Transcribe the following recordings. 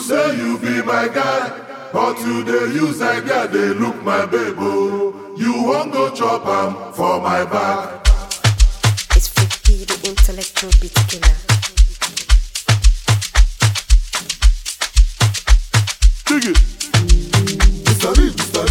say you be my guy, but you dey use idea dey look my babe oh. You won't go chop am for my back. It's Freaky, the intellectual beat killer. Dig it. Mr. Lee.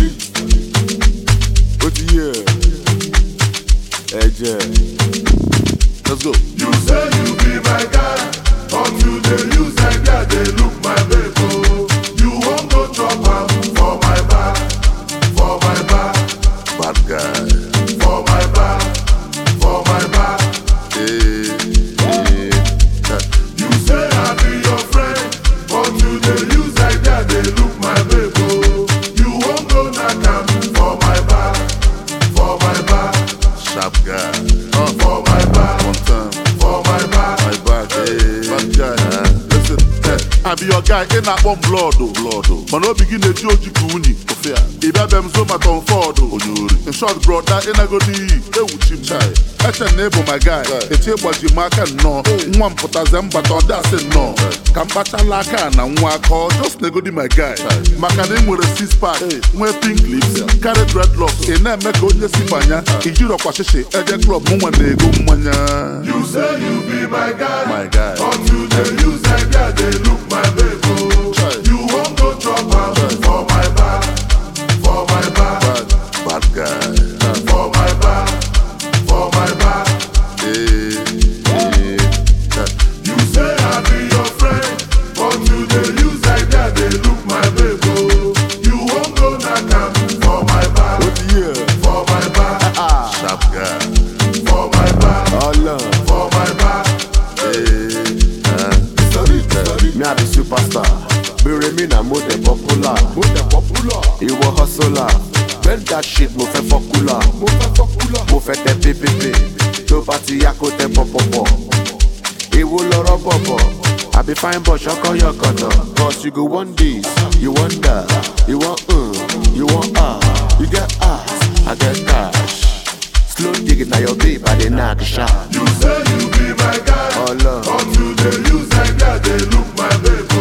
What the year? Edge. Let's go. You say you be my guy, but you dey use idea dey look my babe oh. You won't go chop am for my back, for my back. Bad guy. For my back, for my back. Hey. You say I be your friend, but you dey use idea dey look my babe oh. You won't go knock am for my back, for my back. Sharp guy. For my back, one time. For my back, hey. Bad guy. Listen, I be your guy in that one blood oh. Man, no begin to judge you. If I am so my comfort, in short, brother, in a good day, they would chim chai. I can neighbor my guy, it's here what you mark and no. One put a zem, but on that said no. Kampata laka and one call, just negodi my guy. Makanim with a six pack, wear pink lips, carry dreadlocks, in a make on the sipanya, in Europe, Washe, Edge Club, Muma Nego Mania. You say you be my guy, but you the use like that, they look my baby. You won't go drop out for my back. For my back, bad guy. For my back, for my back. Hey. You say I be your friend, but you dey use like that, they look my baby. You won't go knock am for my back. For my back, sharp guy. For my back, for my back. Hey. Me I be superstar. Bury me na mo de popular. You a hustler. Bend that shit, mo fe fokula. Mo fe te PPP. To party yako te popopo. Iwo loro popo. I be fine but shoko your cutter. Cause you go want this, you want that, you want you want you get ass, I get cash. Slow digging na your babe, I dey knock shot. You say you be my guy, but you dey use like that, they look my baby.